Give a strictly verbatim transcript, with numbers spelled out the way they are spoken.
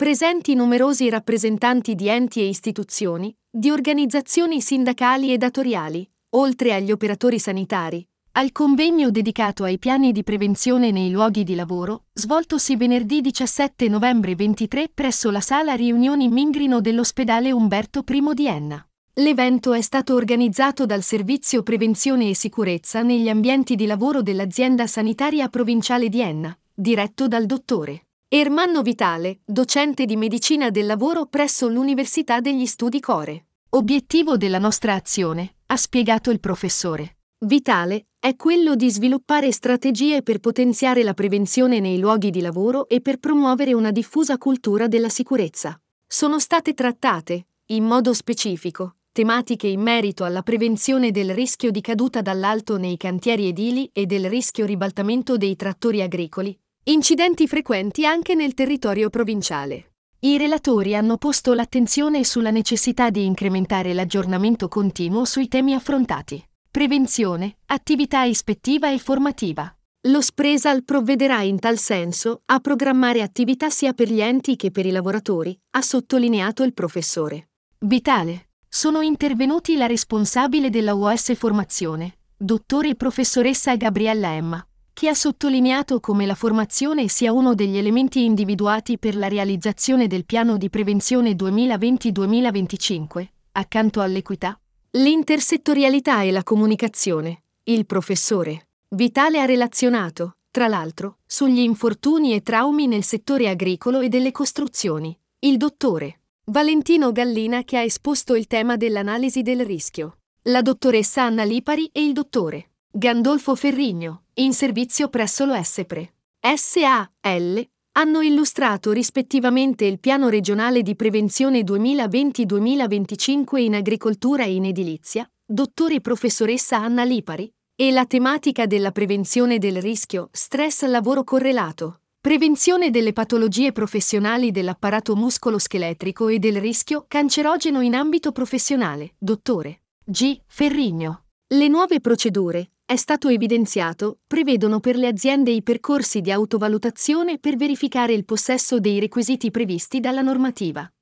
presenti numerosi rappresentanti di enti e istituzioni, di organizzazioni sindacali e datoriali, oltre agli operatori sanitari, al convegno dedicato ai piani di prevenzione nei luoghi di lavoro, svoltosi venerdì diciassette novembre ventitré presso la sala riunioni Mingrino dell'ospedale Umberto I di Enna. L'evento è stato organizzato dal Servizio Prevenzione e Sicurezza negli ambienti di lavoro dell'azienda sanitaria provinciale di Enna, diretto dal dottore Ermanno Vitale, docente di medicina del lavoro presso l'Università degli Studi Core. Obiettivo della nostra azione, ha spiegato il professore Vitale, è quello di sviluppare strategie per potenziare la prevenzione nei luoghi di lavoro e per promuovere una diffusa cultura della sicurezza. Sono state trattate, in modo specifico, tematiche in merito alla prevenzione del rischio di caduta dall'alto nei cantieri edili e del rischio ribaltamento dei trattori agricoli, incidenti frequenti anche nel territorio provinciale. I relatori hanno posto l'attenzione sulla necessità di incrementare l'aggiornamento continuo sui temi affrontati. Prevenzione, attività ispettiva e formativa. Lo Spresal provvederà in tal senso a programmare attività sia per gli enti che per i lavoratori, ha sottolineato il professore Vitale. Sono intervenuti la responsabile della U O S Formazione, dottore e professoressa Gabriella Emma, che ha sottolineato come la formazione sia uno degli elementi individuati per la realizzazione del piano di prevenzione duemilaventi duemilaventicinque, accanto all'equità, l'intersettorialità e la comunicazione. Il professore Vitale ha relazionato, tra l'altro, sugli infortuni e traumi nel settore agricolo e delle costruzioni. Il dottore Valentino Gallina che ha esposto il tema dell'analisi del rischio. La dottoressa Anna Lipari e il dottore Gandolfo Ferrigno, in servizio presso lo SPRE S A L, hanno illustrato rispettivamente il Piano regionale di prevenzione duemilaventi duemilaventicinque in agricoltura e in edilizia, dottore e professoressa Anna Lipari, e la tematica della prevenzione del rischio stress lavoro correlato, prevenzione delle patologie professionali dell'apparato muscoloscheletrico e del rischio cancerogeno in ambito professionale, dottore G. Ferrigno. Le nuove procedure, è stato evidenziato, prevedono per le aziende i percorsi di autovalutazione per verificare il possesso dei requisiti previsti dalla normativa.